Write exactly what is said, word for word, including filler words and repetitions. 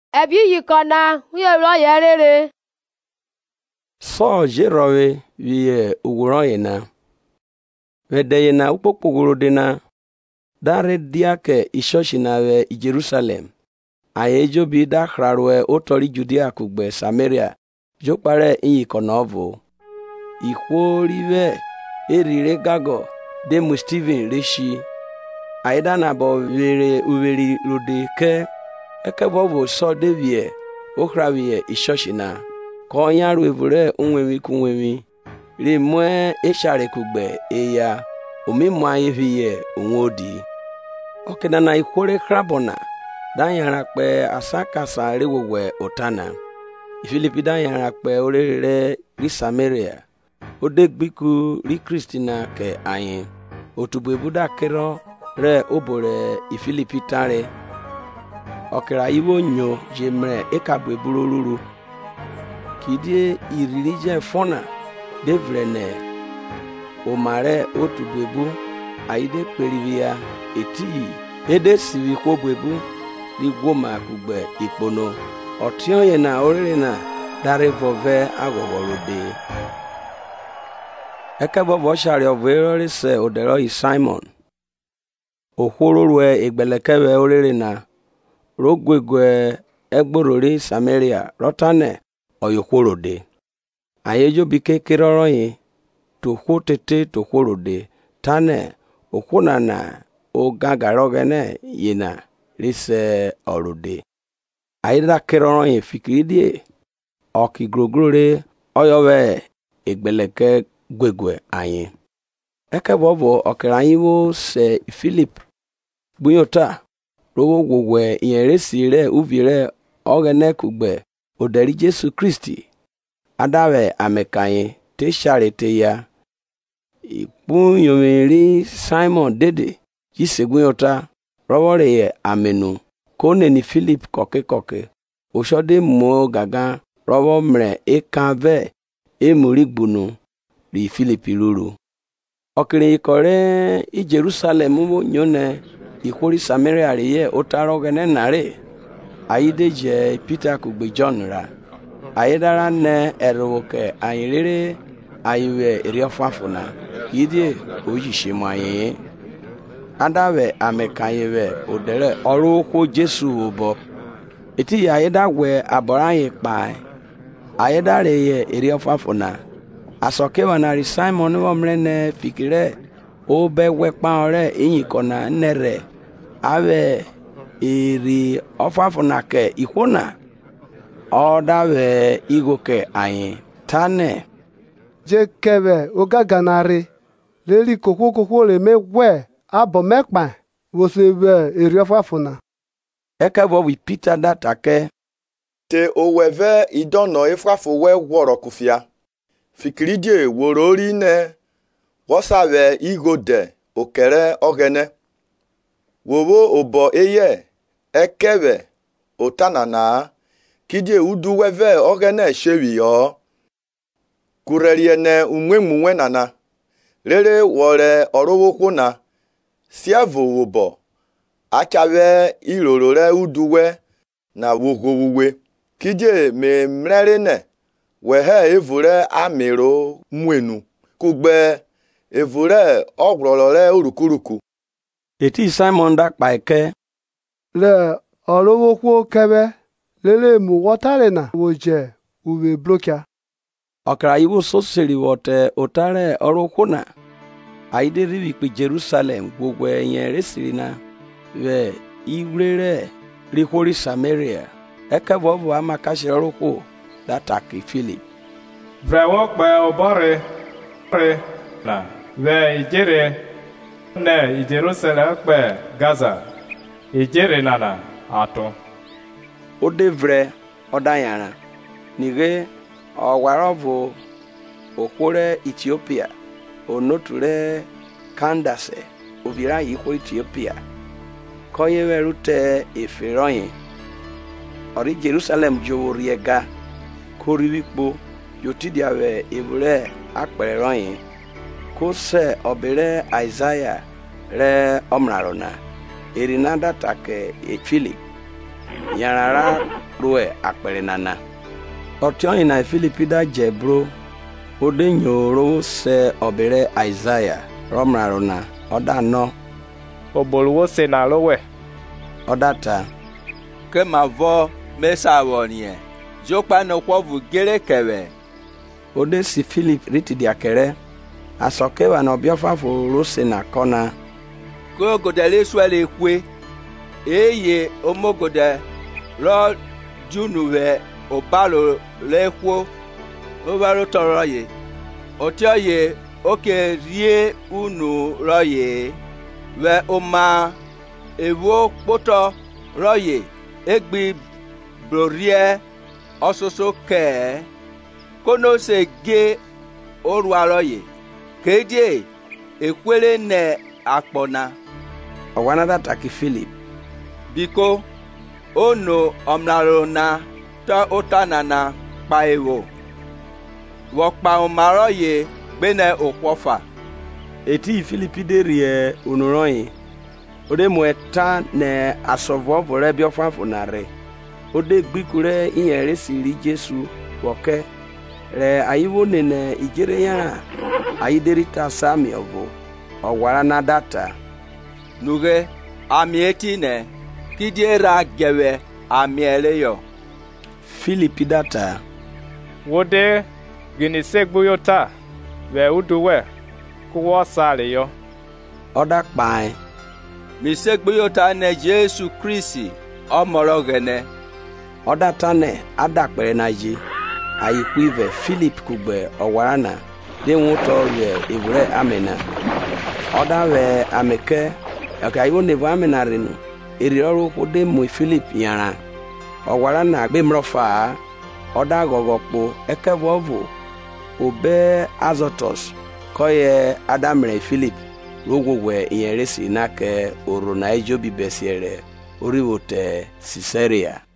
ebi yikona huye ro yerere so jerowe wie uguro yena vede yena upokpogoro dena dare diake ishoshina we Jerusalem ayejo bi da khrarwe otori Judea kugbe Samaria jokpare yikona ovo ikworiwe erire gago demu Stephen reshi aida na bo were uweri rode ke ekebo bo so devie okrawie ishoshina ko nyaru evure unwewi kunwewi ri mwe eshare kugbe eya omimwa yeviye onwodi okena na ikwore krabona danyara pe asaka sare wowe otana Filipi danyara pe orere ri Samaria odegbiku ri Kristina ke ayin otubu ebuda kero re obore Filipi tare okera iwo nyo jemre ekabwe burururu kidie iriri je fona devrene omare otubu ebu aide perivia eti ede sivi kwobwebu ligwoma kugbe ikpono otion ye na orere na dare vove agogorode ekebo bo shari overe se odero i Simon okhororwe egbelekewe orere na rogwegwe egborori Samaria rotane oyokhorode ayejo bike kiroroyin to khotete to khorode tane okhonana o gagarogene yina rise orode ayida kiroroyin fikidie okigrogrore oyowe egbeleke gwegwe ayin ekebobo okirayiwo se Philip buyota rowo gwogwe yeresire uvire ogene kugbe oderi Jesu Kristi adawe amekayin te sharete ya ipunyomiri Simon dede jiseguyota rowore ye amenu kone ni Philip koke koke oshode mo gaga rowo mre ekave emurigbunu ri Philip ruru okiri ikore i Jerusalem mo nyone ikwori Samaria ye otarogene nare ayideje Peter kugbe John ra ayedara ne eroke ayirere ayiwe eriofafuna yidie oyishemaye adawe amekayewe odere orukwo Jesu obo eti ayedagwe aborayin pa ayedare ye eriofafuna asokewa na Simon wo mrene fikire obe wepa ore iyinkona nere ave iri ofafuna ke ikona odawe igoke ayin tane jekebe ogaganari leri kokwo kokwo le mewe abo mekpa wosebe iri ofafuna ekebo wi Peter datake te oweve idono efrafo we gworo kufia fikiridie worori ne wosawe igode okere ogene wowo obo eye ekebe otanana kidie udu weve ogene shewi yo kureriene unwemu wenana rere wore orowokuna siavo wobo achawe irorore uduwe na wogowuwe kidie me mrerene wehe evure amiro mwenu kugbe evure ogrolore urukuruku eti Simon dakpa eke le orowokwo kebe lele mu wotare na woje uwe blokia okra iwo soseri wote otare orokuna aide riwi pe Jerusalem gbogbo eyen resirina we iwrere rikori Samaria ekebo bo amakashi oroko dataki Philip vrewo pe obore pre la we ijere ne Jerusalem pe Gaza ijere nana ato odevre odayara nige owarovo okore Ethiopia onoture Kandase ovira yiko Ethiopia koyewe rute eferoyin ori Jerusalem joworiega koriwipo yotidiawe evure akpereroyin ko se obere Isaiah re omrarona erinada take e Philip yarara roe akpere nana otion na Filipi da jebro ode nyoro se obere Isaiah romrarona oda no oboluwo se na lowe odata ke mavo mesa wonie jokpa no kwovu gere kewe ode si Philip riti diakere asokewa na obiofafo rose na kona ko godele swele kwe eye omogode ro junuwe obalo lekwo obalo toroye otioye oke rie unu roye we oma ewo poto roye egbi brorie ososo ke kono se ge oru aroye kedie ekwere ne akpona owanada taki Philip biko ono omlarona ta otanana pa ewo wo pa omaroye gbene okwofa eti Philipi derie onuroyin ode moeta ne asovo vore biofafo nare ode gbikure iyere siri Jesu woke re ayiwo nene ijere ya ayiderita sami ovo owara na data nuge amieti ne kidiera gewe amieleyo Philipi data wode gini segboyota we uduwe kuwo sale yo oda kpai mi segboyota ne Jesu Kristi omorogene oda tane adakpere na ji ayikwive Philip kugbe owarana de nwuto we evre amena oda we ameke akayo ne amena renu eri oru kode mo Philip yara owarana gbe mrofa oda gogokpo ekevovo obe Azotus koye adamre Philip rogwe iyeresi nake oruna ejobi besiere oriwote Caesarea